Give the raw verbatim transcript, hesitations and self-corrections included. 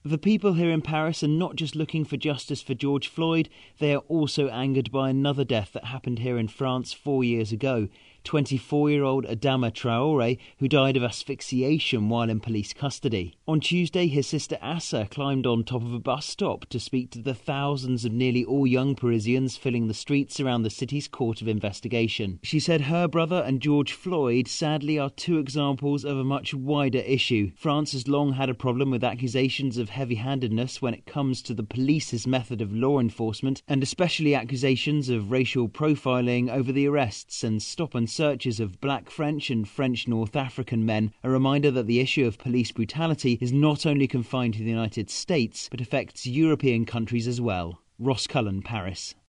The people here in Paris are not just looking for justice for George Floyd, they are also angered by another death that happened here in France four years ago. twenty-four-year-old Adama Traore, who died of asphyxiation while in police custody. On Tuesday, his sister Assa climbed on top of a bus stop to speak to the thousands of nearly all young Parisians filling the streets around the city's court of investigation. She said her brother and George Floyd sadly are two examples of a much wider issue. France has long had a problem with accusations of heavy-handedness when it comes to the police's method of law enforcement, and especially accusations of racial profiling over the arrests and stop and searches of black French and French North African men, a reminder that the issue of police brutality is not only confined to the United States, but affects European countries as well. Ross Cullen, Paris.